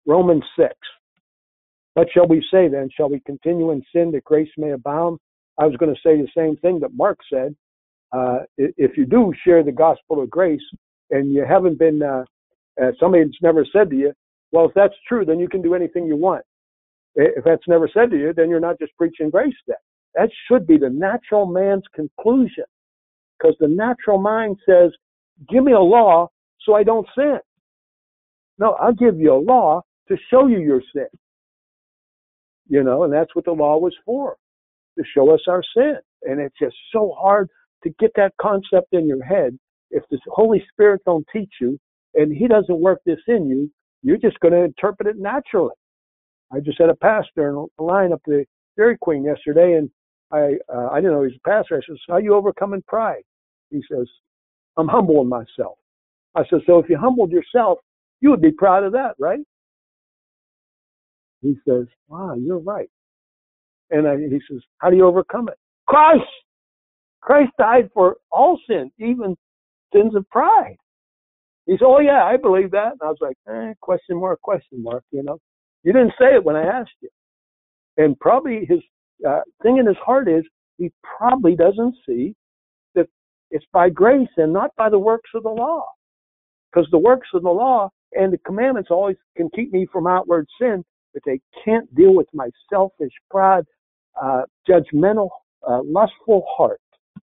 Romans 6. What shall we say then? Shall we continue in sin that grace may abound? I was going to say the same thing that Mark said. If you do share the gospel of grace and you haven't been, somebody's never said to you, well, if that's true, then you can do anything you want. If that's never said to you, then you're not just preaching grace then. That should be the natural man's conclusion. Because the natural mind says, give me a law so I don't sin. No, I'll give you a law to show you your sin. You know, and that's what the law was for, to show us our sin. And it's just so hard to get that concept in your head. If the Holy Spirit don't teach you and He doesn't work this in you, you're just going to interpret it naturally. I just had a pastor in a line up the Dairy Queen yesterday, and I didn't know he was a pastor. I said, "How are you overcoming pride?" He says, "I'm humbling myself." I said, "So if you humbled yourself, you would be proud of that, right?" He says, "Wow, you're right." And he says, "How do you overcome it?" Christ! Christ died for all sin, even sins of pride. He said, "Oh yeah, I believe that." And I was like, question mark, you know. You didn't say it when I asked you. And probably his thing in his heart is he probably doesn't see that it's by grace and not by the works of the law. Because the works of the law and the commandments always can keep me from outward sin, but they can't deal with my selfish, proud, judgmental, lustful heart.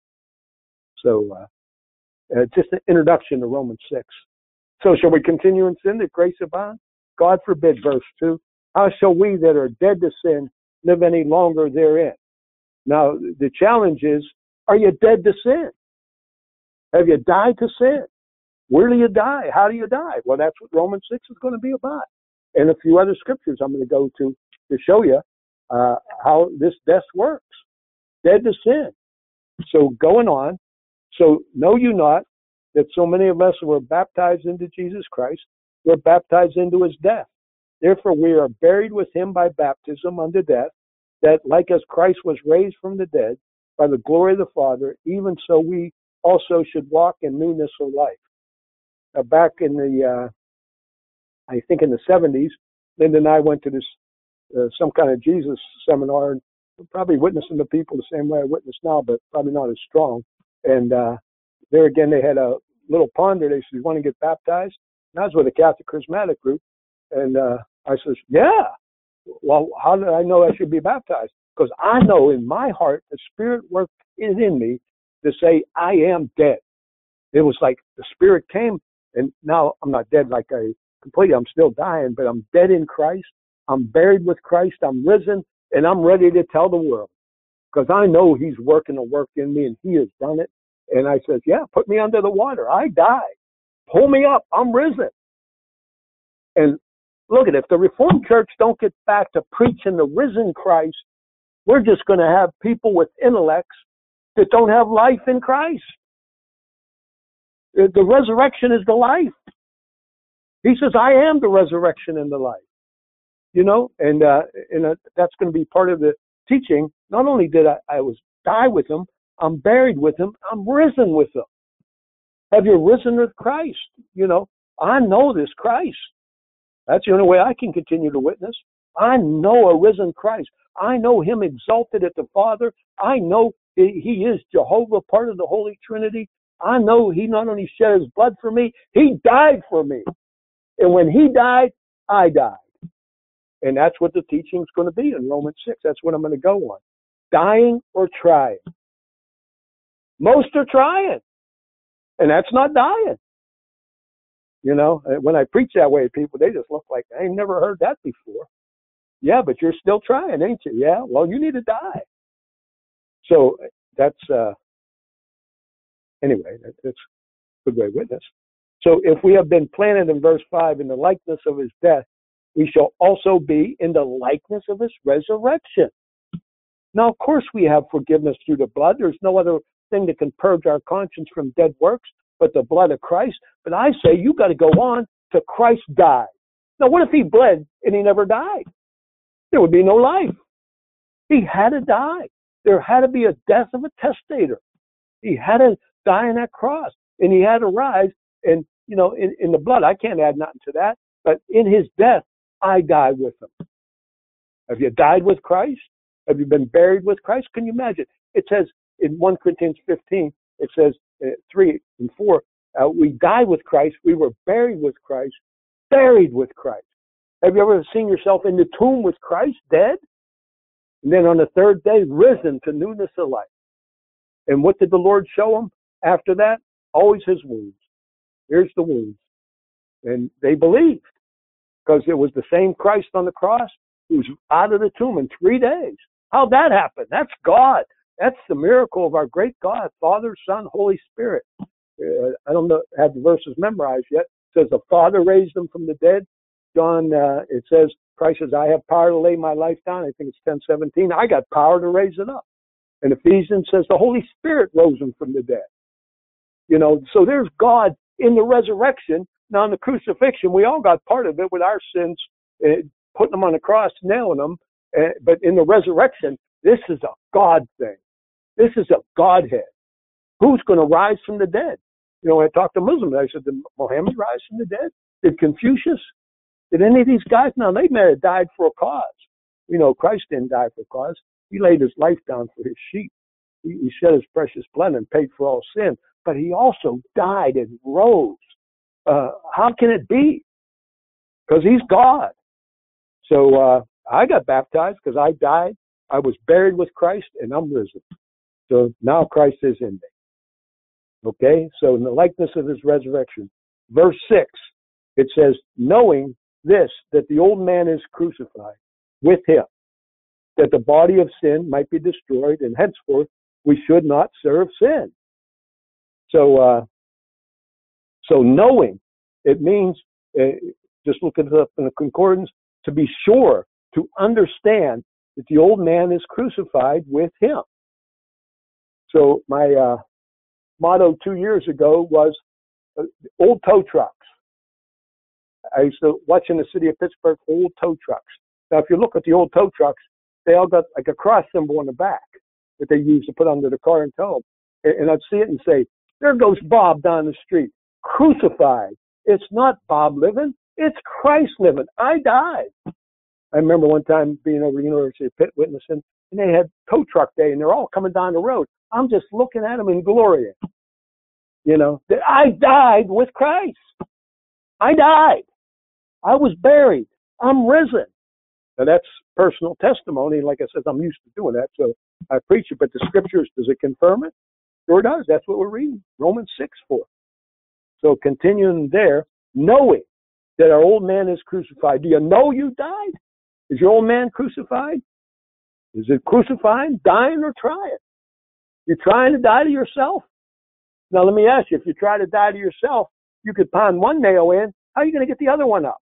So just an introduction to Romans 6. So shall we continue in sin that grace abound? God forbid, verse 2. How shall we that are dead to sin live any longer therein? Now, the challenge is, are you dead to sin? Have you died to sin? Where do you die? How do you die? Well, that's what Romans 6 is going to be about. And a few other scriptures I'm going to go to show you how this death works. Dead to sin. So going on. So know you not that so many of us who were baptized into Jesus Christ were baptized into his death. Therefore we are buried with him by baptism unto death, that like as Christ was raised from the dead by the glory of the Father, even so we also should walk in newness of life. Back in the, I think in the 70s, Linda and I went to this, some kind of Jesus seminar, and probably witnessing to people the same way I witness now, but probably not as strong. And there again, they had a little pond there. They said, "You want to get baptized?" And I was with a Catholic Charismatic group. And I says, "Yeah." Well, how did I know I should be baptized? Because I know in my heart, the Spirit worked in me to say, I am dead. It was like the Spirit came, and now I'm not dead like I completely, I'm still dying, but I'm dead in Christ. I'm buried with Christ. I'm risen, and I'm ready to tell the world. Because I know he's working a work in me, and he has done it. And I says, yeah, put me under the water. I died. Pull me up. I'm risen. And look at it. If the Reformed Church don't get back to preaching the risen Christ, we're just going to have people with intellects that don't have life in Christ. The resurrection is the life. He says, I am the resurrection and the life. You know, and that's going to be part of the teaching. Not only did I was die with him, I'm buried with him, I'm risen with him. Have you risen with Christ? You know, I know this Christ. That's the only way I can continue to witness. I know a risen Christ. I know him exalted at the Father. I know he is Jehovah, part of the Holy Trinity. I know he not only shed his blood for me, he died for me. And when he died, I died. And that's what the teaching is going to be in Romans 6. That's what I'm going to go on. Dying or trying. Most are trying. And that's not dying. You know, when I preach that way to people, they just look like, I ain't never heard that before. Yeah, but you're still trying, ain't you? Yeah, well, you need to die. So that's, anyway, that's a good way to witness. So if we have been planted in verse 5 in the likeness of his death, we shall also be in the likeness of his resurrection. Now, of course, we have forgiveness through the blood. There's no other thing that can purge our conscience from dead works but the blood of Christ. But I say you got to go on to Christ died. Now, what if he bled and he never died? There would be no life. He had to die. There had to be a death of a testator. He had to die on that cross, and he had to rise. And, you know, in the blood, I can't add nothing to that. But in his death, I died with him. Have you died with Christ? Have you been buried with Christ? Can you imagine? It says in 1 Corinthians 15, it says 3 and 4, we died with Christ, we were buried with Christ, buried with Christ. Have you ever seen yourself in the tomb with Christ, dead? And then on the third day, risen to newness of life. And what did the Lord show them after that? Always his wounds. Here's the wounds. And they believed, because it was the same Christ on the cross who was out of the tomb in 3 days. How'd that happen? That's God. That's the miracle of our great God, Father, Son, Holy Spirit. I don't know, have the verses memorized yet. It says the Father raised them from the dead. John, it says, Christ says, I have power to lay my life down. I think it's 10:17. I got power to raise it up. And Ephesians says the Holy Spirit rose him from the dead. You know, so there's God in the resurrection. Now in the crucifixion, we all got part of it with our sins, putting them on the cross, nailing them. But in the resurrection, this is a God thing. This is a Godhead. Who's going to rise from the dead? You know, when I talked to Muslims, I said, did Muhammad rise from the dead? Did Confucius? Did any of these guys? No, they may have died for a cause. You know, Christ didn't die for a cause. He laid his life down for his sheep. He shed his precious blood and paid for all sin. But he also died and rose. How can it be? Because he's God. So I got baptized because I died. I was buried with Christ and I'm risen. So now Christ is in me. Okay, so in the likeness of his resurrection. Verse 6, it says, knowing this, that the old man is crucified with him, that the body of sin might be destroyed, and henceforth we should not serve sin. So knowing, it means, just look it up in the concordance, to be sure, to understand that the old man is crucified with him. So my motto 2 years ago was old tow trucks. I used to watch in the city of Pittsburgh old tow trucks. Now, if you look at the old tow trucks, they all got like a cross symbol on the back that they use to put under the car and tow them. And I'd see it and say, there goes Bob down the street, crucified. It's not Bob living, it's Christ living. I died. I remember one time being over at the University of Pitt witnessing, and they had tow truck day, and they're all coming down the road. I'm just looking at them and glorying. You know, that I died with Christ. I died. I was buried. I'm risen. Now that's personal testimony. Like I said, I'm used to doing that, so I preach it. But the scriptures, does it confirm it? Sure does. That's what we're reading. Romans 6:4. So continuing there, knowing that our old man is crucified. Do you know you died? Is your old man crucified? Is it crucifying, dying, or trying? You're trying to die to yourself? Now let me ask you, if you try to die to yourself, you could pound one nail in. How are you going to get the other one up?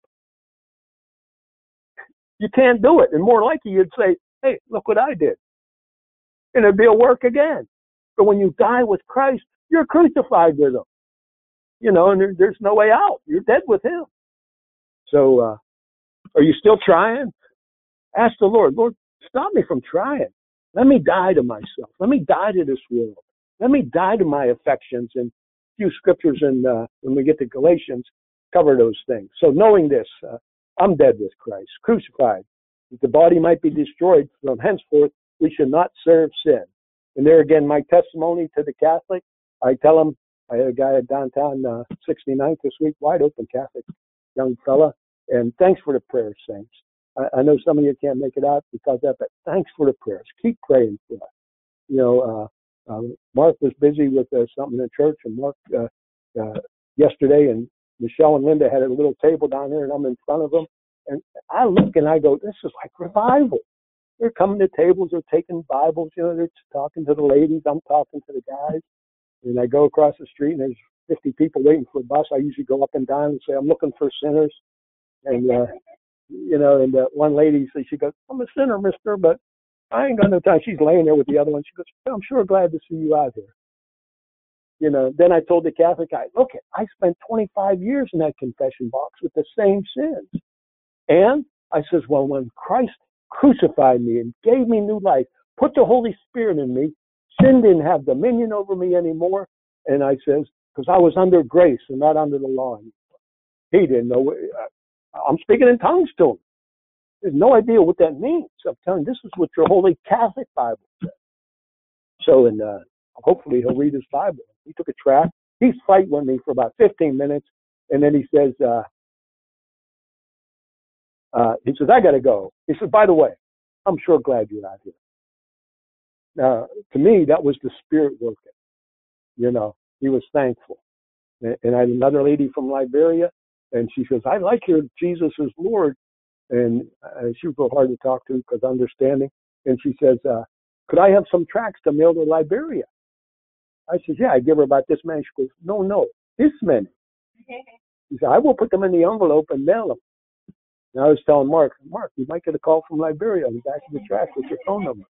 You can't do it. And more likely you'd say, hey, look what I did. And it'd be a work again. But when you die with Christ, you're crucified with him. You know, and there's no way out. You're dead with him. So are you still trying? Ask the Lord, Lord, stop me from trying. Let me die to myself. Let me die to this world. Let me die to my affections. And a few scriptures in, when we get to Galatians cover those things. So knowing this, I'm dead with Christ, crucified, that the body might be destroyed. From henceforth, we should not serve sin. And there again, my testimony to the Catholic, I tell them, I had a guy at downtown 69th this week, wide open Catholic young fella, and thanks for the prayers, saints. I know some of you can't make it out because of that, but thanks for the prayers. Keep praying for us. You know, Mark was busy with something in church, and Mark yesterday, and Michelle and Linda had a little table down there, and I'm in front of them, and I look and I go, this is like revival. They're coming to tables, they're taking Bibles, you know, they're talking to the ladies, I'm talking to the guys, and I go across the street, and there's 50 people waiting for a bus. I usually go up and down and say, I'm looking for sinners, and you know, and one lady says, she goes, I'm a sinner, mister, but I ain't got no time. She's laying there with the other one. She goes, I'm sure glad to see you out here. You know, then I told the Catholic guy, look, I spent 25 years in that confession box with the same sins. And I says, well, when Christ crucified me and gave me new life, put the Holy Spirit in me, sin didn't have dominion over me anymore. And I says, because I was under grace and not under the law anymore. He didn't know. I'm speaking in tongues to him. There's no idea what that means. I'm telling you, this is what your Holy Catholic Bible says. So, and hopefully he'll read his Bible. He took a tract. He's fighting with me for about 15 minutes, and then he says, I got to go. He said, by the way, I'm sure glad you're out here. To me, that was the Spirit working. You know, he was thankful. And I had another lady from Liberia, and she says, I like your Jesus is Lord. And she was a little hard to talk to because understanding. And she says, could I have some tracts to mail to Liberia? I said, yeah, I give her about this many. She goes, no, this many. She said, I will put them in the envelope and mail them. And I was telling Mark, you might get a call from Liberia on the back of the tract with your phone number.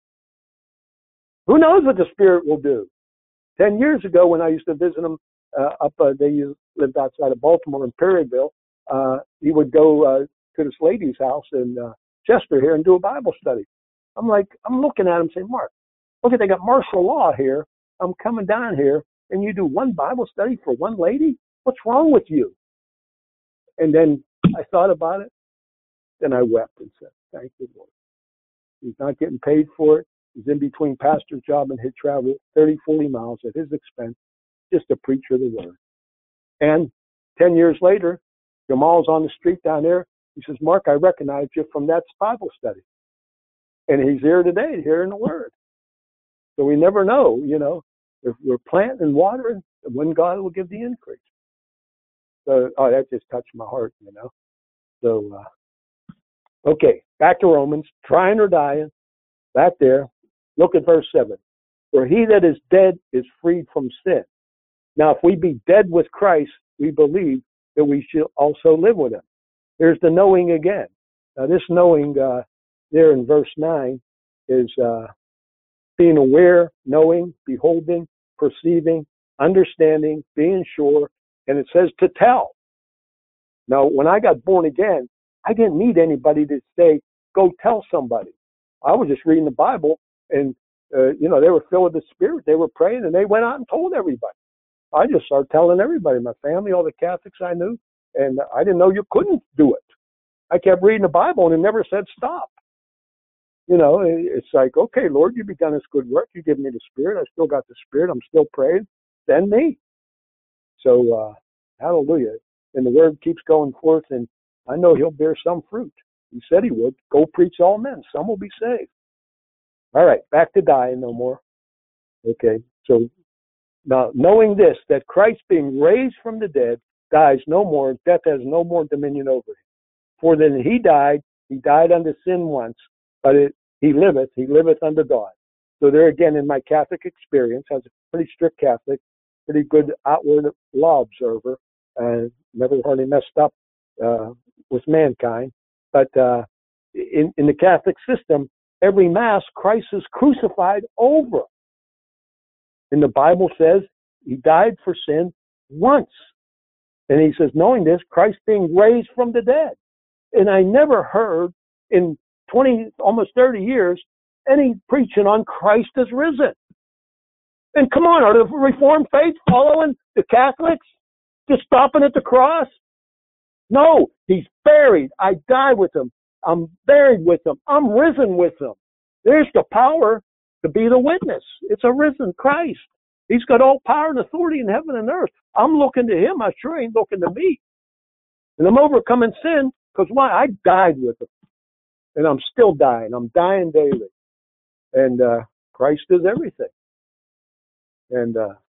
Who knows what the Spirit will do? 10 years ago, when I used to visit them they lived outside of Baltimore in Perryville, he would go to this lady's house in Chester here and do a Bible study. I'm looking at him saying, Mark, look, they got martial law here. I'm coming down here, and you do one Bible study for one lady? What's wrong with you? And then I thought about it. Then I wept and said, thank you, Lord. He's not getting paid for it. He's in between pastor's job and his travel 30, 40 miles at his expense just to preach the word. And 10 years later, Jamal's on the street down there. He says, Mark, I recognize you from that Bible study. And he's here today, hearing the word. So we never know, you know, if we're planting and watering, when God will give the increase. So, that just touched my heart, you know. So, okay, back to Romans, trying or dying, back there. Look at verse 7. For he that is dead is freed from sin. Now, if we be dead with Christ, we believe that we shall also live with him. There's the knowing again. Now, this knowing there in verse 9 is being aware, knowing, beholding, perceiving, understanding, being sure, and it says to tell. Now, when I got born again, I didn't need anybody to say, go tell somebody. I was just reading the Bible, and, you know, they were filled with the Spirit. They were praying, and they went out and told everybody. I just started telling everybody, my family, all the Catholics I knew, and I didn't know you couldn't do it. I kept reading the Bible, and it never said stop. You know, it's like, okay, Lord, you've begun this good work. You give me the Spirit. I still got the Spirit. I'm still praying. Send me. So, hallelujah. And the word keeps going forth, and I know he'll bear some fruit. He said he would. Go preach all men. Some will be saved. All right, back to dying no more. Okay, so now knowing this, that Christ being raised from the dead dies no more, death has no more dominion over him. For then he died unto sin once, but he liveth unto God. So there again, in my Catholic experience, I was a pretty strict Catholic, pretty good outward law observer, never hardly messed up with mankind. But in the Catholic system, every Mass, Christ is crucified over. And the Bible says he died for sin once. And he says, knowing this, Christ being raised from the dead. And I never heard in 20, almost 30 years, any preaching on Christ is risen. And come on, are the Reformed faith following the Catholics? Just stopping at the cross? No, he's buried. I died with him. I'm buried with him. I'm risen with him. There's the power to be the witness. It's a risen Christ. He's got all power and authority in heaven and earth. I'm looking to him. I sure ain't looking to me. And I'm overcoming sin because why? I died with him. And I'm still dying. I'm dying daily. And Christ is everything. And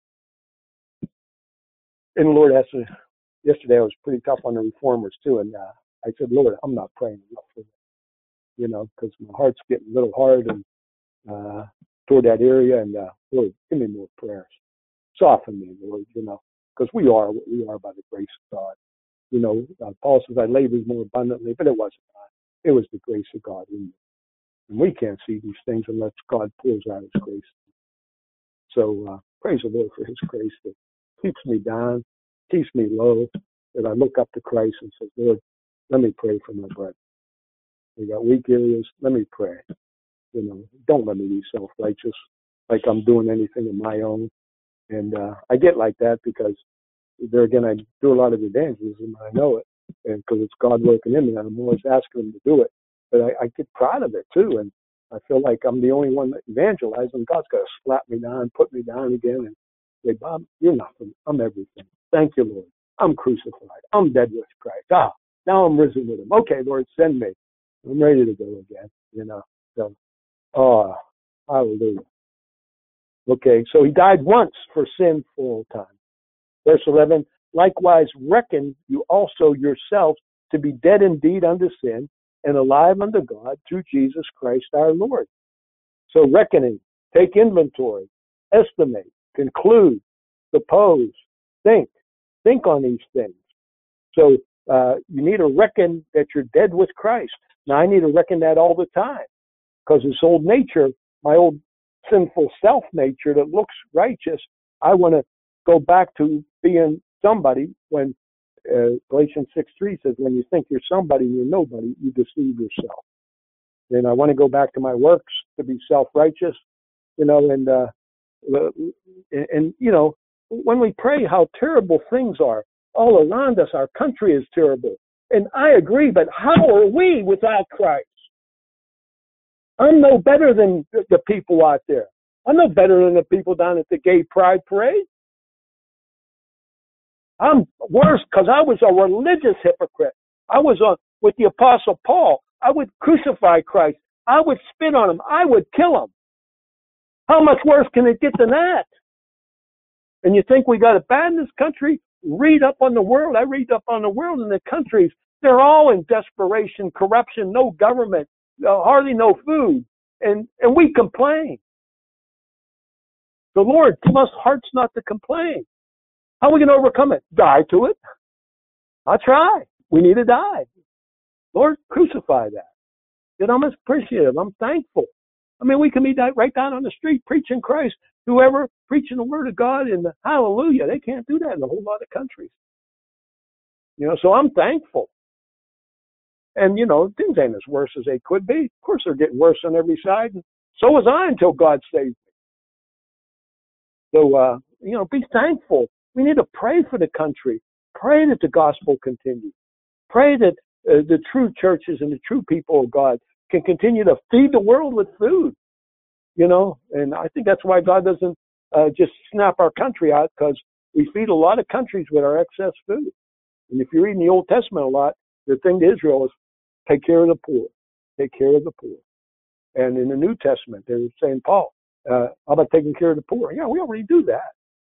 the Lord asked me, yesterday I was pretty tough on the reformers too. And I said, Lord, I'm not praying enough for them. You know, because my heart's getting a little hard and toward that area. And Lord, give me more prayers. Soften me, Lord, you know, because we are what we are by the grace of God. You know, Paul says, I labored more abundantly, but it wasn't God. It was the grace of God in you. And we can't see these things unless God pours out his grace. So praise the Lord for his grace that keeps me down, keeps me low, that I look up to Christ and say, Lord, let me pray for my brother. We got weak areas. Let me pray. You know, don't let me be self-righteous, like I'm doing anything of my own. And I get like that because there again, I do a lot of evangelism. I know it. and because it's God working in me, and I'm always asking Him to do it. But I get proud of it too, and I feel like I'm the only one that evangelizes, and God's got to slap me down, put me down again, and say, Bob, you're nothing. I'm everything. Thank you, Lord. I'm crucified. I'm dead with Christ. Now I'm risen with Him. Okay, Lord, send me. I'm ready to go again. So, hallelujah. Okay, so He died once for sin for all time. Verse 11, likewise reckon you also yourselves to be dead indeed unto sin and alive unto God through Jesus Christ our Lord. So reckoning, take inventory, estimate, conclude, suppose, think on these things. So you need to reckon that you're dead with Christ. Now I need to reckon that all the time, because this old nature, my old sinful self nature that looks righteous, I want to go back to being somebody when Galatians 6:3 says, when you think you're somebody and you're nobody, you deceive yourself. And I want to go back to my works to be self-righteous, and when we pray how terrible things are all around us, our country is terrible. And I agree, but how are we without Christ? I'm no better than the people out there. I'm no better than the people down at the Gay Pride Parade. I'm worse because I was a religious hypocrite. I was with the Apostle Paul. I would crucify Christ. I would spit on Him. I would kill Him. How much worse can it get than that? And you think we got it bad in this country? Read up on the world. I read up on the world and the countries. They're all in desperation, corruption, no government, hardly no food. And we complain. The Lord, give us hearts not to complain. How are we going to overcome it? Die to it. I'll try. We need to die. Lord, crucify that. And I'm appreciative. I'm thankful. I mean, we can be right down on the street preaching Christ. Whoever preaching the Word of God and the hallelujah, they can't do that in a whole lot of countries. So I'm thankful. And, things ain't as worse as they could be. Of course, they're getting worse on every side. And so was I until God saved me. So, be thankful. We need to pray for the country. Pray that the gospel continues. Pray that the true churches and the true people of God can continue to feed the world with food. And I think that's why God doesn't just snap our country out, because we feed a lot of countries with our excess food. And if you read in the Old Testament a lot, the thing to Israel is take care of the poor. Take care of the poor. And in the New Testament, they're saying, Paul, how about taking care of the poor? Yeah, we already do that.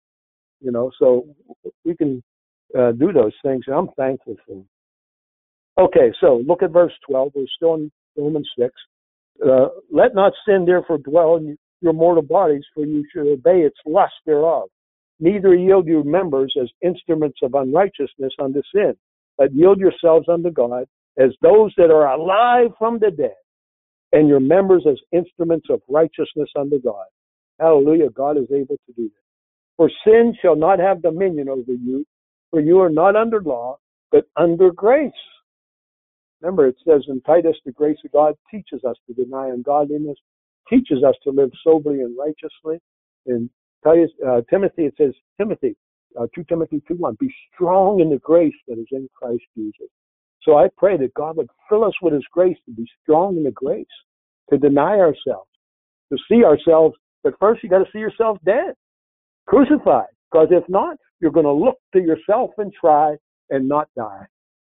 So we can do those things, and I'm thankful for them. Okay, so look at verse 12. We're still in Romans 6. Let not sin therefore dwell in your mortal bodies, for you should obey its lust thereof. Neither yield your members as instruments of unrighteousness unto sin, but yield yourselves unto God as those that are alive from the dead, and your members as instruments of righteousness unto God. Hallelujah, God is able to do that. For sin shall not have dominion over you, for you are not under law, but under grace. Remember, it says in Titus, the grace of God teaches us to deny ungodliness, teaches us to live soberly and righteously. In Timothy, it says, 2 Timothy 2:1, be strong in the grace that is in Christ Jesus. So I pray that God would fill us with His grace to be strong in the grace, to deny ourselves, to see ourselves. But first, you got to see yourself dead, crucified. Because if not, you're going to look to yourself and try and not die.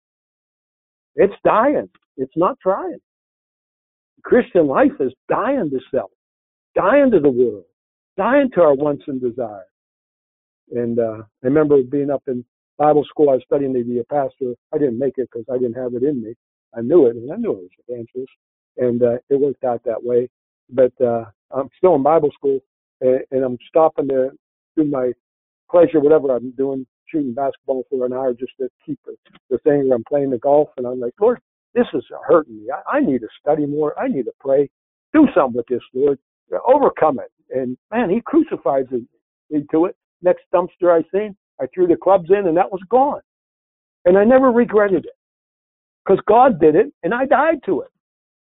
It's dying. It's not trying. The Christian life is dying to self, dying to the world, dying to our wants and desires. And I remember being up in Bible school. I was studying to be a pastor. I didn't make it because I didn't have it in me. I knew it, and I knew I was an evangelist. And it worked out that way. But I'm still in Bible school, and I'm stopping to do my pleasure, whatever I'm doing, shooting basketball for an hour just to keep the thing where I'm playing the golf. And I'm like, Lord, this is hurting me. I need to study more. I need to pray. Do something with this, Lord. Overcome it. And man, He crucified me to it. Next dumpster I seen, I threw the clubs in, and that was gone. And I never regretted it, because God did it, and I died to it.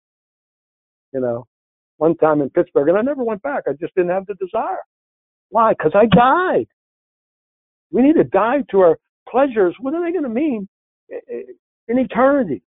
One time in Pittsburgh, and I never went back. I just didn't have the desire. Why? Because I died. We need to die to our pleasures. What are they going to mean in eternity.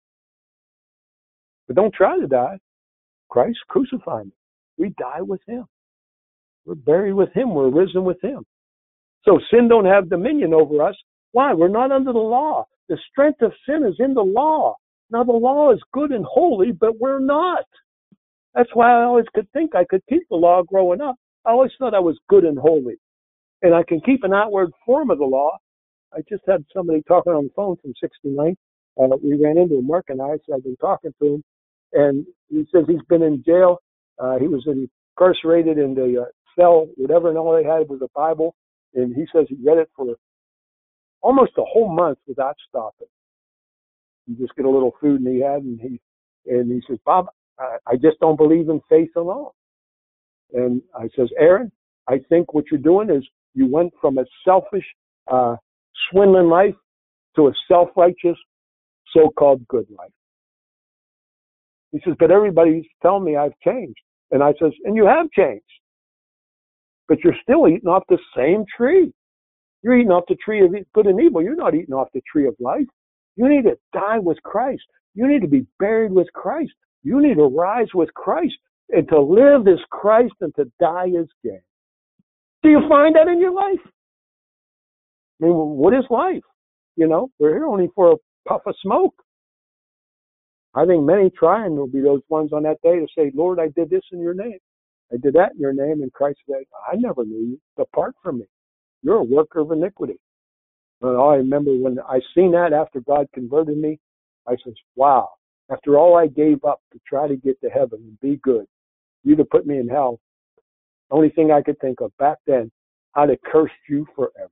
But don't try to die. Christ crucified me. We die with him. We're buried with him. We're risen with him. So sin don't have dominion over us. Why? We're not under the law. The strength of sin is in the law. Now the law is good and holy, but we're not. That's why I always could think I could keep the law growing up. I always thought I was good and holy. And I can keep an outward form of the law. I just had somebody talking on the phone from 69. We ran into him, Mark and I, so I've been talking to him. And he says he's been in jail. He was incarcerated in the cell, whatever, and all they had was a Bible. And he says he read it for almost a whole month without stopping. You just get a little food and he says, Bob, I just don't believe in faith alone. And I says, Aaron, I think what you're doing is you went from a selfish, swindling life to a self-righteous, so-called good life. He says, but everybody's telling me I've changed. And I says, and you have changed. But you're still eating off the same tree. You're eating off the tree of good and evil. You're not eating off the tree of life. You need to die with Christ. You need to be buried with Christ. You need to rise with Christ. And to live is Christ and to die is gain. Do you find that in your life? I mean, what is life? You know, we're here only for a puff of smoke. I think many trying will be those ones on that day to say, Lord, I did this in your name. I did that in your name. And Christ said, I never knew you. Depart from me. You're a worker of iniquity. And I remember when I seen that after God converted me, I said, wow, after all I gave up to try to get to heaven and be good, you'd have put me in hell. The only thing I could think of back then, I'd have cursed you forever.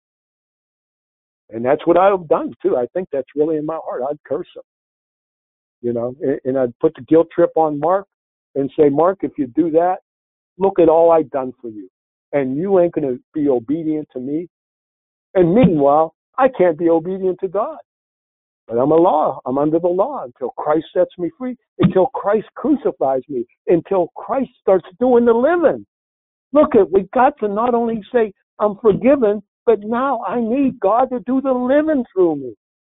And that's what I've done too. I think that's really in my heart. I'd curse him. You know, and I'd put the guilt trip on Mark and say, Mark, if you do that, look at all I've done for you. And you ain't going to be obedient to me. And meanwhile, I can't be obedient to God. But I'm under the law until Christ sets me free, until Christ crucifies me, until Christ starts doing the living. Look we got to not only say, I'm forgiven, but now I need God to do the living through me.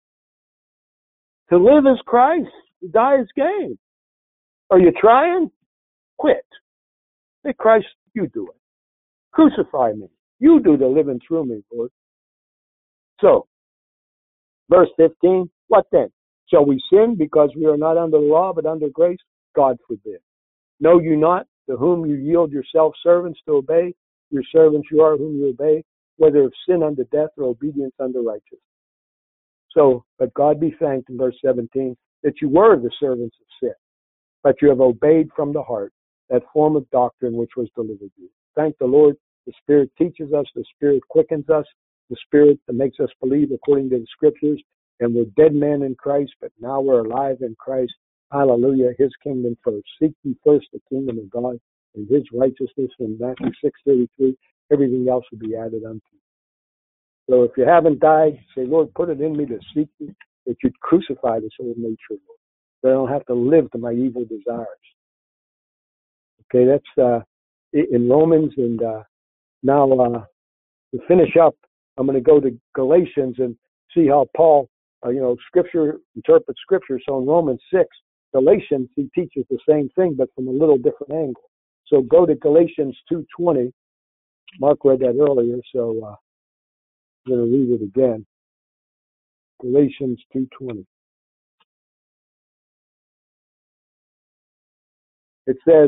To live is Christ, to die is gain. Are you trying? Quit. Say, Christ, you do it. Crucify me. You do the living through me, Lord. So, verse 15, what then? Shall we sin because we are not under the law but under grace? God forbid. Know you not to whom you yield yourselves servants to obey? Your servants you are whom you obey, whether of sin unto death or obedience unto righteousness. So, but God be thanked in verse 17 that you were the servants of sin, but you have obeyed from the heart that form of doctrine which was delivered to you. Thank the Lord. The Spirit teaches us. The Spirit quickens us. The Spirit that makes us believe according to the Scriptures. And we're dead men in Christ, but now we're alive in Christ. Hallelujah. His kingdom first. Seek ye first the kingdom of God and his righteousness. In Matthew 6:33, everything else will be added unto you. So if you haven't died, say, Lord, put it in me to seek you, that you'd crucify this old nature, Lord. So I don't have to live to my evil desires. Okay, that's in Romans. And now to finish up, I'm going to go to Galatians and see how Paul, Scripture interprets Scripture. So in Romans 6, Galatians, he teaches the same thing, but from a little different angle. So go to Galatians 2:20. Mark read that earlier, so I'm going to read it again. Galatians 2:20. It says,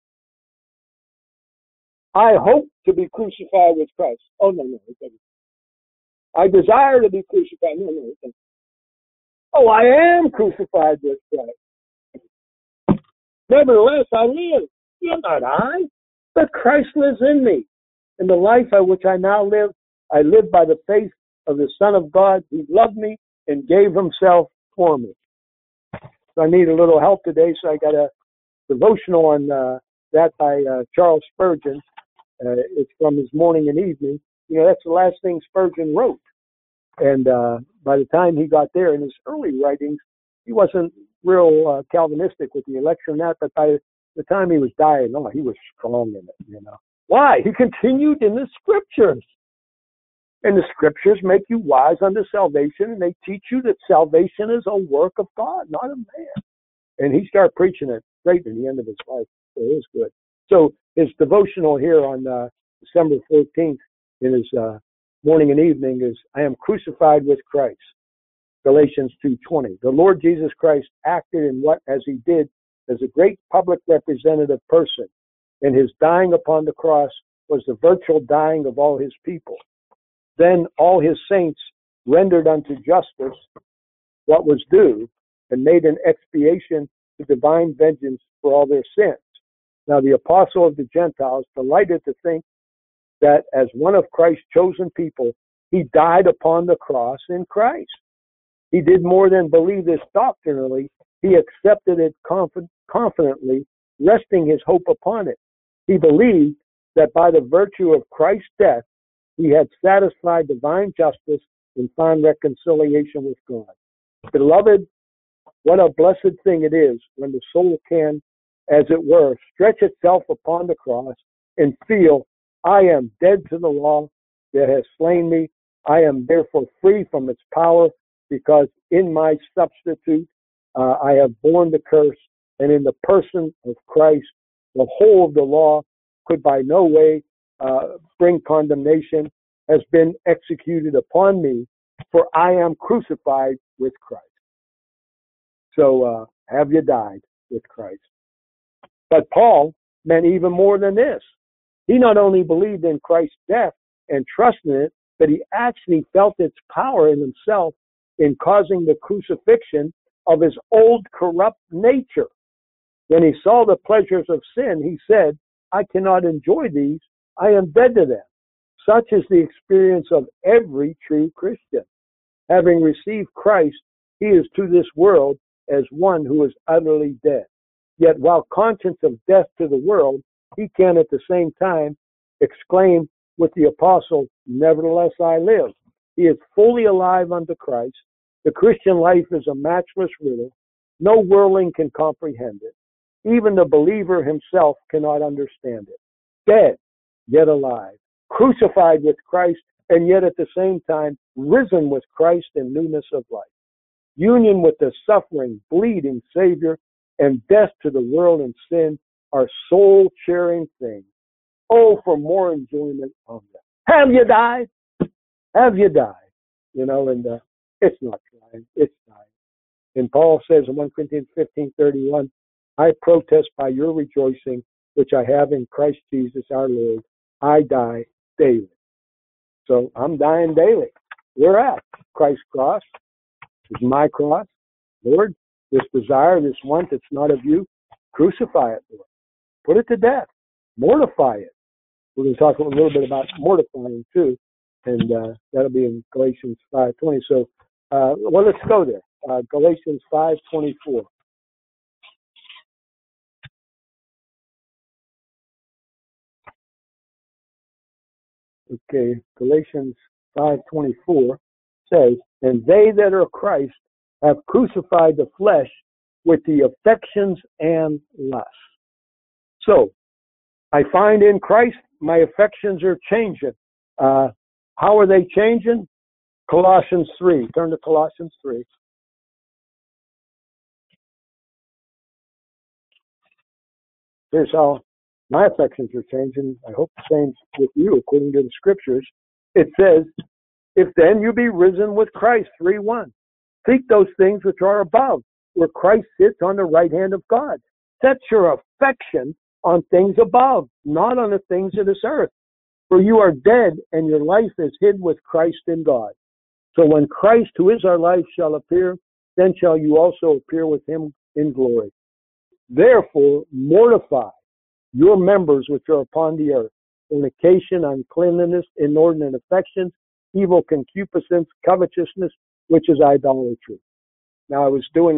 I hope to be crucified with Christ. Oh, no, it doesn't. I desire to be crucified. No, it doesn't. Oh, I am crucified with Christ. Nevertheless, I live. Yet not I, but Christ lives in me. In the life by which I now live, I live by the faith of the Son of God who loved me and gave himself for me. So I need a little help today, so I got a devotional on that by Charles Spurgeon. It's from his Morning and Evening. That's the last thing Spurgeon wrote. And by the time he got there in his early writings, he wasn't real Calvinistic with the election and that, but by the time he was dying, he was strong in it, Why? He continued in the Scriptures. And the scriptures make you wise unto salvation, and they teach you that salvation is a work of God, not of man. And he started preaching it right at the end of his life. So it was good. So his devotional here on December 14th in his morning and evening is, I am crucified with Christ. Galatians 2:20. The Lord Jesus Christ acted in what as he did as a great public representative person, and his dying upon the cross was the virtual dying of all his people. Then all his saints rendered unto justice what was due, and made an expiation to divine vengeance for all their sins. Now the apostle of the Gentiles delighted to think that as one of Christ's chosen people, he died upon the cross in Christ. He did more than believe this doctrinally. He accepted it confidently, resting his hope upon it. He believed that by the virtue of Christ's death, he had satisfied divine justice and found reconciliation with God. Beloved, what a blessed thing it is when the soul can, as it were, stretch itself upon the cross and feel, I am dead to the law that has slain me. I am therefore free from its power, because in my substitute I have borne the curse, and in the person of Christ, the whole of the law could by no way bring condemnation, has been executed upon me, for I am crucified with Christ. So have you died with Christ? But Paul meant even more than this. He not only believed in Christ's death and trusted in it, but he actually felt its power in himself in causing the crucifixion of his old corrupt nature. When he saw the pleasures of sin, he said, I cannot enjoy these. I am dead to them. Such is the experience of every true Christian. Having received Christ, he is to this world as one who is utterly dead. Yet while conscious of death to the world, he can at the same time exclaim with the apostle, nevertheless I live. He is fully alive unto Christ. The Christian life is a matchless riddle. No worldling can comprehend it. Even the believer himself cannot understand it. Dead, yet alive. Crucified with Christ, and yet at the same time risen with Christ in newness of life. Union with the suffering, bleeding Savior, and death to the world and sin are soul-cheering things. Oh, for more enjoyment of them. Have you died? Have you died? You know, and it's not trying, it's dying. And Paul says in 1 Corinthians 15:31, I protest by your rejoicing, which I have in Christ Jesus our Lord. I die daily. So I'm dying daily. Where at? Christ's cross. This is my cross. Lord, this desire, this want that's not of you, crucify it, Lord. Put it to death. Mortify it. We're going to talk a little bit about mortifying too, and that'll be in Galatians 5:20. So, well, let's go there. Galatians 5:24. Okay, Galatians 5:24 says, and they that are Christ have crucified the flesh with the affections and lusts. So, I find in Christ my affections are changing. How are they changing? Colossians 3. Turn to Colossians 3. Here's how my affections are changing. I hope the same with you, according to the scriptures. It says, if then you be risen with Christ, 3:1. Seek those things which are above, where Christ sits on the right hand of God. Set your affection on things above, not on the things of this earth. For you are dead, and your life is hid with Christ in God. So when Christ, who is our life, shall appear, then shall you also appear with him in glory. Therefore, mortify your members which are upon the earth: fornication, uncleanness, inordinate affections, evil concupiscence, covetousness, which is idolatry. Now, I was doing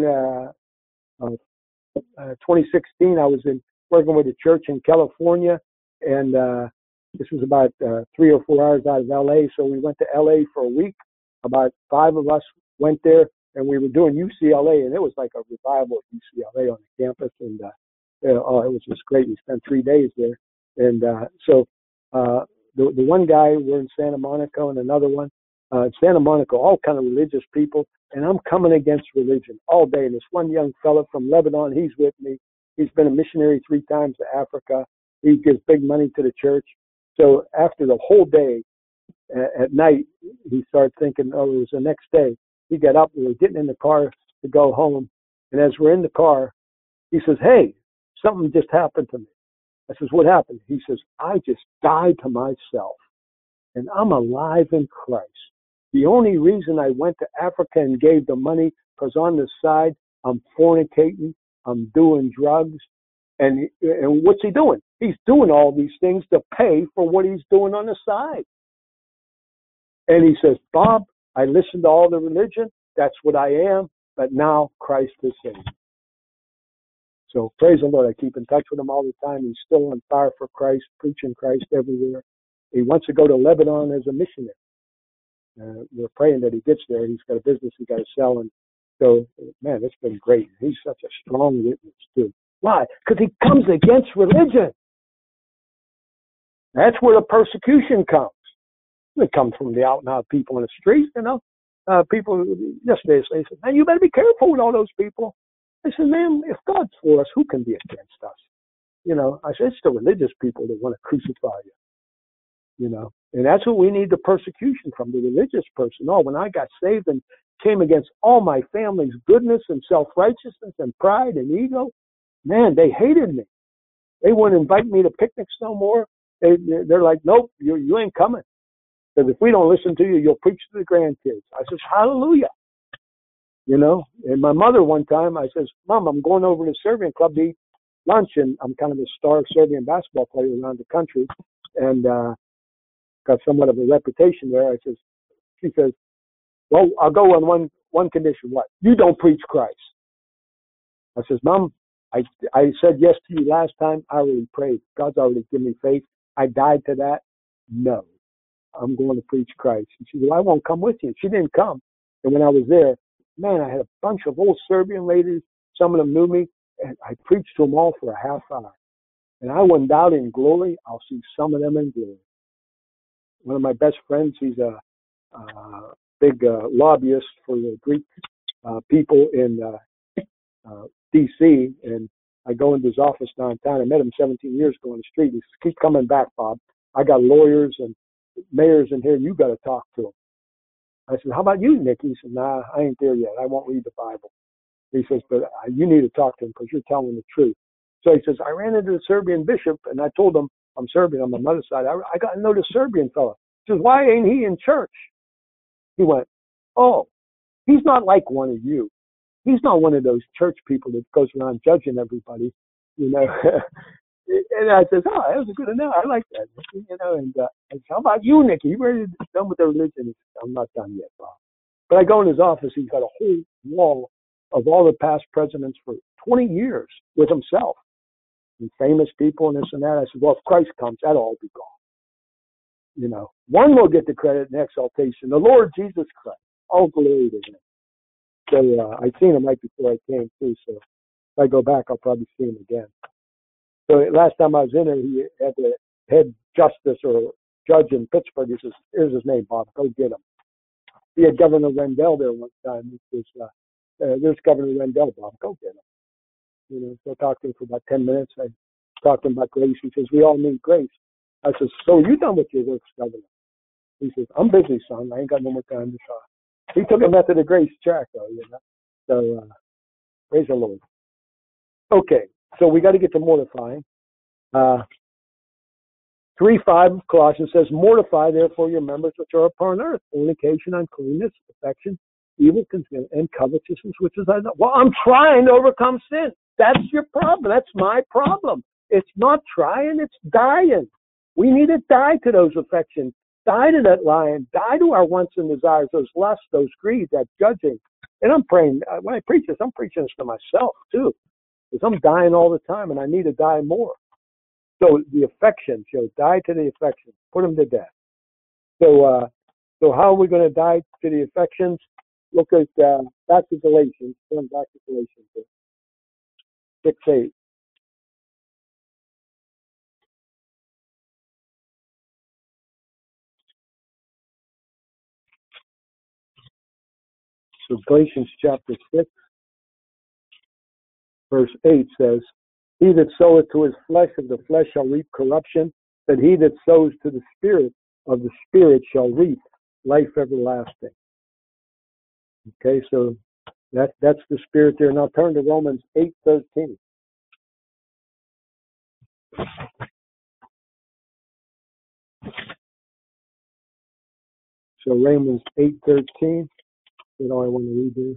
2016. I was working with a church in California, and this was about 3 or 4 hours out of LA. So we went to LA for a week. About 5 of us went there, and we were doing UCLA, and it was like a revival at UCLA on the campus, and it was just great. We spent 3 days there, and so the one guy, we're in Santa Monica, and another one, Santa Monica, all kind of religious people, and I'm coming against religion all day. And this one young fella from Lebanon, he's with me. He's been a missionary 3 times to Africa. He gives big money to the church. So after the whole day, at night, he started thinking, oh, it was the next day. He got up, we were getting in the car to go home. And as we're in the car, he says, hey, something just happened to me. I says, what happened? He says, I just died to myself, and I'm alive in Christ. The only reason I went to Africa and gave the money, because on the side, I'm fornicating, I'm doing drugs, and what's he doing? He's doing all these things to pay for what he's doing on the side. And he says, Bob, I listened to all the religion, that's what I am, but now Christ is saved. So praise the Lord. I keep in touch with him all the time. He's still on fire for Christ, preaching Christ everywhere. He wants to go to Lebanon as a missionary. We're praying that he gets there. He's got a business he's got to sell. And so, man, it's been great. He's such a strong witness, too. Why? Because he comes against religion. That's where the persecution comes. It comes from the out and out people in the street, you know. People yesterday they said, man, you better be careful with all those people. I said, man, if God's for us, who can be against us? You know, I said, it's the religious people that want to crucify you. You know, and that's what we need the persecution from, the religious person. Oh, when I got saved and came against all my family's goodness and self-righteousness and pride and ego, man, they hated me. They wouldn't invite me to picnics no more. They're like, nope, you ain't coming. Because if we don't listen to you, you'll preach to the grandkids. I says, hallelujah. You know, and my mother one time, I says, Mom, I'm going over to the Serbian club to eat lunch, and I'm kind of a star Serbian basketball player around the country, and got somewhat of a reputation there. She says, well, I'll go on one condition. What? You don't preach Christ. I says, Mom, I said yes to you last time. I already prayed. God's already given me faith. I died to that. No, I'm going to preach Christ. And she said, well, I won't come with you. She didn't come. And when I was there, man, I had a bunch of old Serbian ladies. Some of them knew me. And I preached to them all for a half hour. And I went out in glory. I'll see some of them in glory. One of my best friends, he's a big lobbyist for the Greek people in D.C., and I go into his office downtown. I met him 17 years ago on the street. He says, keep coming back, Bob. I got lawyers and mayors in here. You got to talk to them. I said, how about you, Nick? He said, nah, I ain't there yet. I won't read the Bible. He says, but you need to talk to him because you're telling the truth. So he says, I ran into the Serbian bishop, and I told him, I'm Serbian on my mother's side. I got to know the Serbian fellow. He says, why ain't he in church? He went, oh, he's not like one of you. He's not one of those church people that goes around judging everybody, you know. And I says, oh, that was a good enough. I like that, you know. And I said, how about you, Nicky? You ready to be done with the religion? He said, I'm not done yet, Bob. But I go in his office. He's got a whole wall of all the past presidents for 20 years with himself and famous people and this and that. I said, well, if Christ comes, that'll all be gone. You know, one will get the credit and exaltation. The Lord Jesus Christ. All glory to him. So I seen him right before I came through. So if I go back, I'll probably see him again. So last time I was in there, he had the head justice or judge in Pittsburgh. He says, here's his name, Bob. Go get him. He had Governor Rendell there one time. He says, there's Governor Rendell, Bob. Go get him. You know, so I talked to him for about 10 minutes. I talked to him about grace. He says, we all need grace. I says, so you done with your works, Governor? He says, I'm busy, son. I ain't got no more time to talk. He took a method of grace track, though, you know. So, praise the Lord. Okay, so we got to get to mortifying. 3:5 of Colossians says, mortify therefore your members which are upon earth, fornication, uncleanness, affection, evil, contempt, and covetousness, which is, well, I'm trying to overcome sin. That's your problem. That's my problem. It's not trying, it's dying. We need to die to those affections. Die to that lying. Die to our wants and desires, those lusts, those greeds, that judging. And I'm praying, when I preach this, I'm preaching this to myself too. Because I'm dying all the time and I need to die more. So the affections, die to the affections. Put them to death. So how are we going to die to the affections? Look at, back to Galatians. Turn back to Galatians 6:8. So Galatians chapter 6, verse 8 says, he that soweth to his flesh of the flesh shall reap corruption, but he that sows to the Spirit of the Spirit shall reap life everlasting. Okay, so that's the Spirit there. Now turn to Romans 8:13. So Romans 8:13. That's all I want to read there.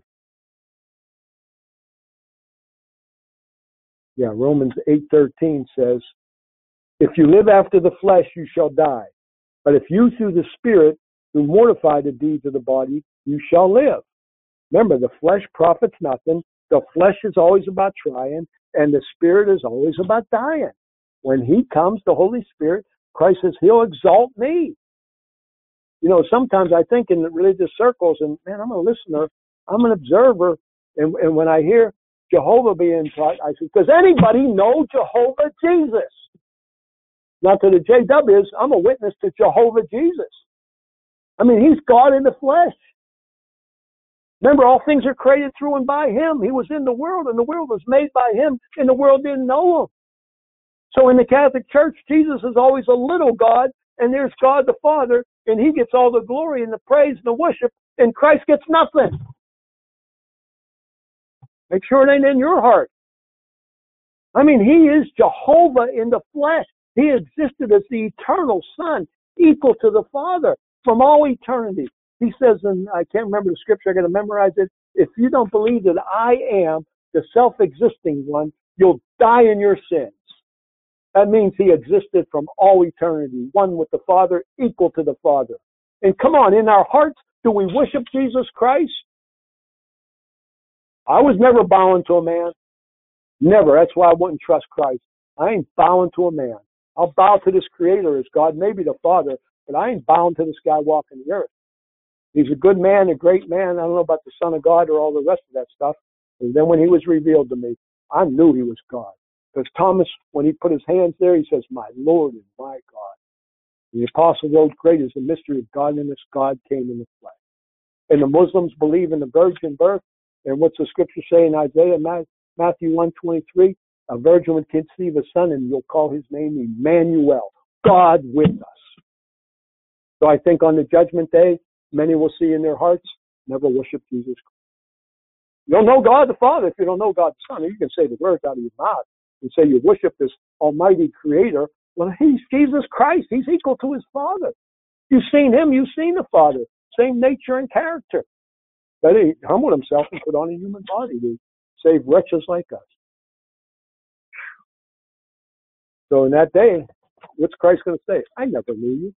Yeah, Romans 8:13 says, if you live after the flesh, you shall die. But if you through the Spirit do mortify the deeds of the body, you shall live. Remember, the flesh profits nothing. The flesh is always about trying, and the Spirit is always about dying. When He comes, the Holy Spirit, Christ says, He'll exalt me. You know, sometimes I think in the religious circles, and man, I'm a listener, I'm an observer, and when I hear Jehovah being taught, I say, does anybody know Jehovah Jesus? Now to the JWs, I'm a witness to Jehovah Jesus. I mean, He's God in the flesh. Remember, all things are created through and by Him. He was in the world, and the world was made by Him, and the world didn't know Him. So in the Catholic Church, Jesus is always a little God, and there's God the Father, and He gets all the glory and the praise and the worship, and Christ gets nothing. Make sure it ain't in your heart. I mean, He is Jehovah in the flesh. He existed as the eternal Son, equal to the Father from all eternity. He says, and I can't remember the scripture, I got to memorize it. If you don't believe that I am the self-existing one, you'll die in your sins. That means He existed from all eternity, one with the Father, equal to the Father. And come on, in our hearts, do we worship Jesus Christ? I was never bowing to a man. Never. That's why I wouldn't trust Christ. I ain't bowing to a man. I'll bow to this Creator as God, maybe the Father, but I ain't bowing to this guy walking the earth. He's a good man, a great man. I don't know about the Son of God or all the rest of that stuff. And then when He was revealed to me, I knew He was God. Because Thomas, when he put his hands there, he says, my Lord and my God. The apostle wrote, great is the mystery of godliness. God came in the flesh. And the Muslims believe in the virgin birth. And what's the scripture say in Isaiah, Matthew 1:23? A virgin would conceive a son, and you'll call his name Emmanuel, God with us. So I think on the judgment day, many will see in their hearts, never worship Jesus Christ. You don't know God the Father if you don't know God the Son. You can say the words out of your mouth and say you worship this almighty Creator. Well, He's Jesus Christ. He's equal to His Father. You've seen Him. You've seen the Father. Same nature and character. But He humbled Himself and put on a human body to save wretches like us. So in that day, what's Christ going to say? I never knew you.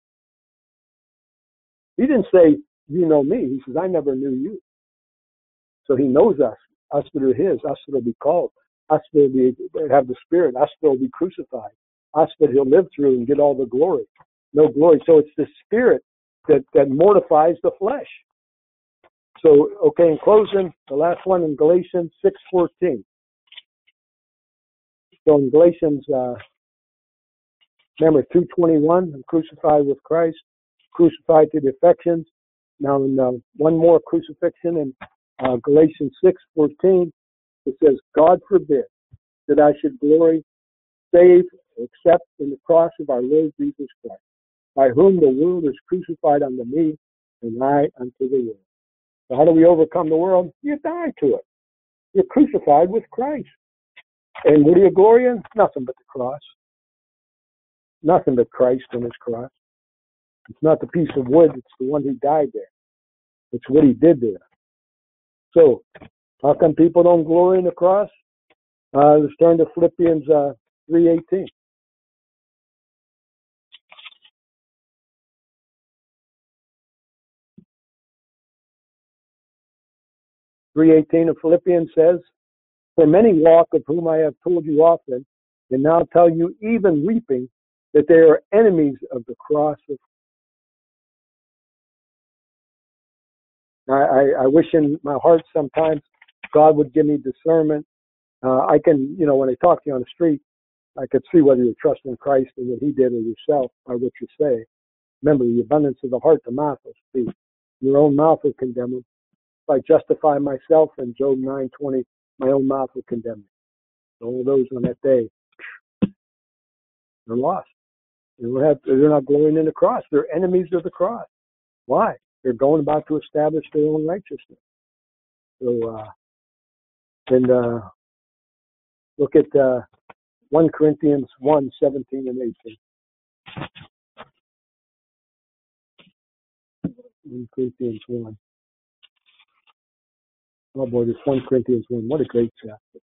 He didn't say, you know me. He says, I never knew you. So He knows us that are His, us that will be called, us that will have the Spirit, us that will be crucified, us that He'll live through and get all the glory. No glory. So it's the Spirit that mortifies the flesh. So, okay, in closing, the last one in Galatians 6:14. So in Galatians, remember 2:21, I'm crucified with Christ, crucified to the affections. Now in one more crucifixion in Galatians 6:14, it says, God forbid that I should glory, save, except in the cross of our Lord Jesus Christ, by whom the world is crucified unto me, and I unto the world. So how do we overcome the world? You die to it. You're crucified with Christ. And what are you glory in? Nothing but the cross. Nothing but Christ and His cross. It's not the piece of wood, it's the one who died there. It's what He did there. So, how come people don't glory in the cross? Let's turn to Philippians 3:18. of Philippians says, for many walk, of whom I have told you often, and now tell you even weeping, that they are enemies of the cross of I wish in my heart sometimes God would give me discernment. I can, when I talk to you on the street, I could see whether you're trusting Christ and what He did or yourself by what you say. Remember, the abundance of the heart, the mouth will speak. Your own mouth will condemn them. If I justify myself, in Job 9:20, my own mouth will condemn me. All those on that day, they're lost. They're not glorying in the cross. They're enemies of the cross. Why? They're going about to establish their own righteousness. So, look at 1 Corinthians 1:17 and 18. 1 Corinthians 1. Oh boy, this 1 Corinthians 1. What a great chapter.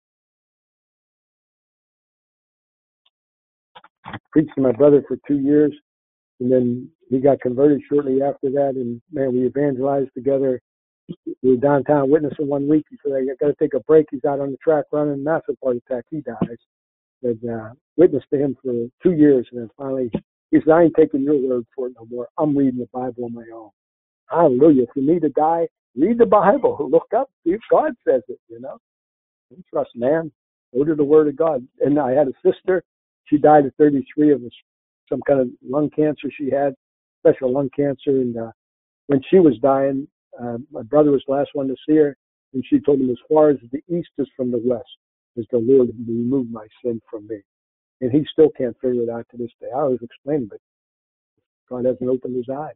I preached to my brother for 2 years, and then he got converted shortly after that, and man, we evangelized together. We were downtown witnessing one week. He said, I got to take a break. He's out on the track running, massive heart attack. He dies. And witnessed to him for 2 years, and then finally, he said, I ain't taking your word for it no more. I'm reading the Bible on my own. Hallelujah. If you need to die, read the Bible. Look up, see if God says it, Don't trust man. Go to the Word of God. And I had a sister. She died at 33 of some kind of lung cancer she had, special lung cancer. And when she was dying, my brother was the last one to see her, and she told him, as far as the east is from the west, is the Lord to remove my sin from me. And he still can't figure it out to this day. I always explain it, but God hasn't opened his eyes.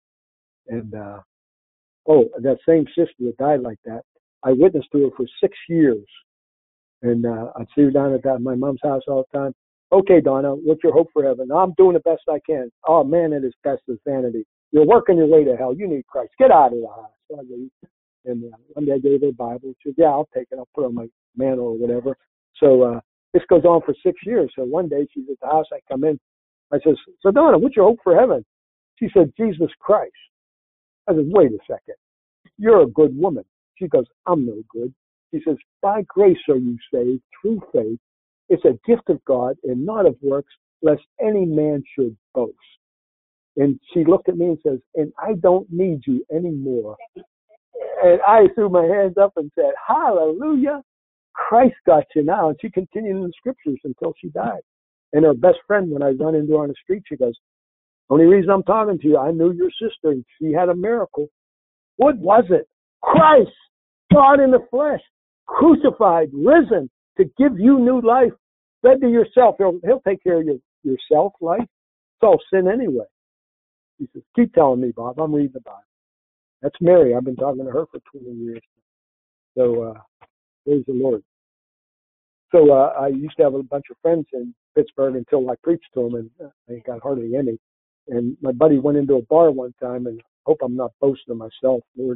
And, that same sister that died like that, I witnessed to her for 6 years. And I'd see her down at my mom's house all the time. Okay, Donna, what's your hope for heaven? I'm doing the best I can. Oh, man, it is best as vanity. You're working your way to hell. You need Christ. Get out of the house. So I leave. And one day I gave her a Bible. She said, yeah, I'll take it. I'll put it on my mantle or whatever. So this goes on for 6 years. So one day she's at the house. I come in. I says, so Donna, what's your hope for heaven? She said, Jesus Christ. I said, wait a second. You're a good woman. She goes, I'm no good. She says, by grace are you saved through faith. It's a gift of God and not of works, lest any man should boast. And she looked at me and says, and I don't need you anymore. And I threw my hands up and said, hallelujah, Christ got you now. And she continued in the scriptures until she died. And her best friend, when I run into her on the street, she goes, only reason I'm talking to you, I knew your sister and she had a miracle. What was it? Christ, God in the flesh, crucified, risen to give you new life. Said to yourself, he'll take care of your self life. It's all sin anyway. He says, keep telling me, Bob. I'm reading the Bible. That's Mary. I've been talking to her for 20 years. So, praise the Lord. So, I used to have a bunch of friends in Pittsburgh until I preached to them, and I got hardly any. And my buddy went into a bar one time, and I hope I'm not boasting of myself, Lord,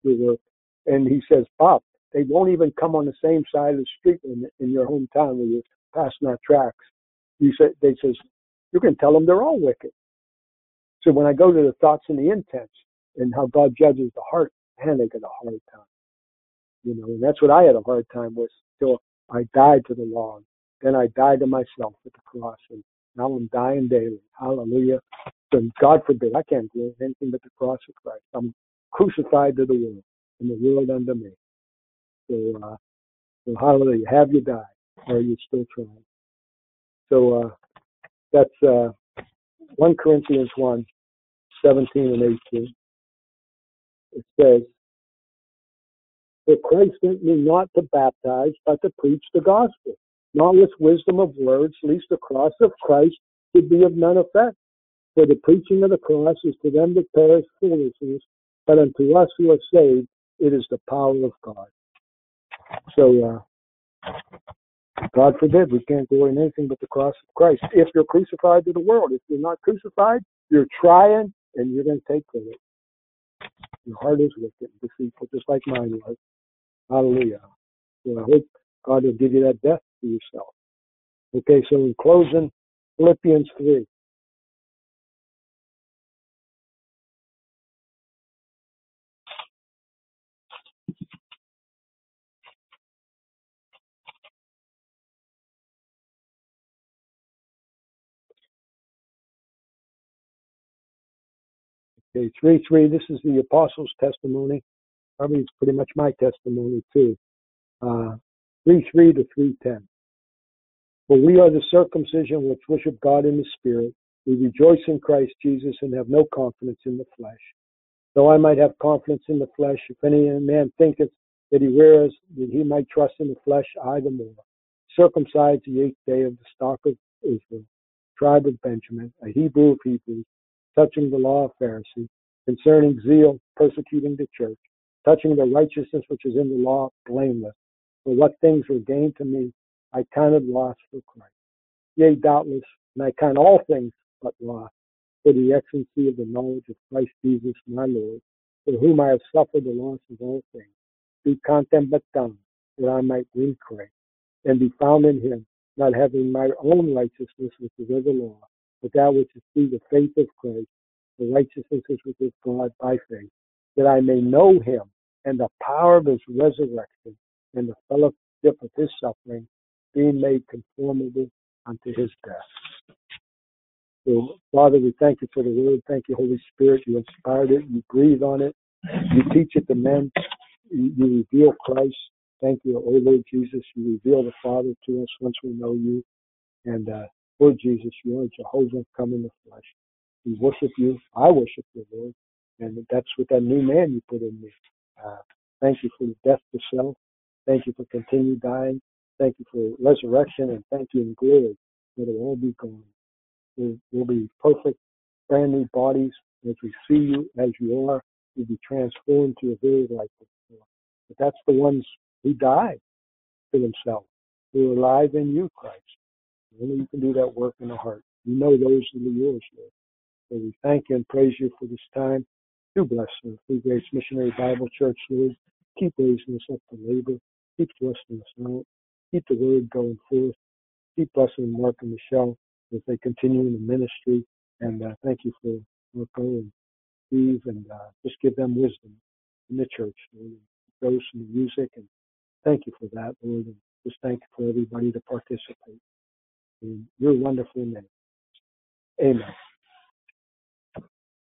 and he says, Bob, they won't even come on the same side of the street in your hometown where you're passing our tracks. They says, you can tell them they're all wicked. So when I go to the thoughts and the intents and how God judges the heart, man, they get a hard time. And that's what I had a hard time with till I died to the law. Then I died to myself at the cross, and now I'm dying daily. Hallelujah. So God forbid, I can't do anything but the cross of Christ. I'm crucified to the world, and the world unto me. So hallelujah. Have you died, or are you still trying? So that's 1 Corinthians 1, 17 and 18. It says, for Christ sent me not to baptize, but to preach the gospel, not with wisdom of words, lest the cross of Christ should be of none effect. For the preaching of the cross is to them that perish foolishness, but unto us who are saved, it is the power of God. So, God forbid, we can't go in anything but the cross of Christ. If you're crucified to the world, if you're not crucified, you're trying, and you're going to take credit. Your heart is wicked and deceitful, just like mine was. Hallelujah. So I hope God will give you that death for yourself. Okay, so in closing, Philippians 3. Okay, 3:3. This is the apostles' testimony. Probably it's pretty much my testimony too. 3:3 to 3:10. For we are the circumcision which worship God in the Spirit. We rejoice in Christ Jesus and have no confidence in the flesh. Though I might have confidence in the flesh, if any man thinketh that he rears, that he might trust in the flesh, I the more. Circumcised the 8th day of the stock of Israel, tribe of Benjamin, a Hebrew of Hebrews, touching the law of Pharisee, concerning zeal, persecuting the church, touching the righteousness which is in the law, blameless. For what things were gained to me, I counted loss for Christ. Yea, doubtless, and I count all things but loss, for the excellency of the knowledge of Christ Jesus my Lord, for whom I have suffered the loss of all things, do count them but dung, that I might win Christ, and be found in him, not having my own righteousness which is of the law, but that which is through the faith of Christ, the righteousness which is God by faith, that I may know him, and the power of his resurrection, and the fellowship of his suffering, being made conformable unto his death. So, Father, we thank you for the word. Thank you, Holy Spirit. You inspired it. You breathe on it. You teach it to men. You reveal Christ. Thank you, O Lord Jesus. You reveal the Father to us once we know you. And Lord Jesus, you are Jehovah come in the flesh. We worship you. I worship you, Lord. And that's with that new man you put in me. Thank you for the death to self. Thank you for continued dying. Thank you for resurrection. And thank you in glory that it will all be gone. We'll be perfect, brand new bodies as we see you as you are. We'll be transformed to a very likeness. But that's the ones who died to themselves, who are alive in you, Christ. Only you can do that work in the heart. You know those that are yours, Lord. So we thank you and praise you for this time. Do bless the Free Grace Missionary Bible Church, Lord. Keep raising us up to labor. Keep thrusting us out. Keep the word going forth. Keep blessing Mark and Michelle as they continue in the ministry. And thank you for Marco and Steve, and just give them wisdom in the church, Lord. Those in the music, and thank you for that, Lord. And just thank you for everybody to participate. In your wonderful name. Amen.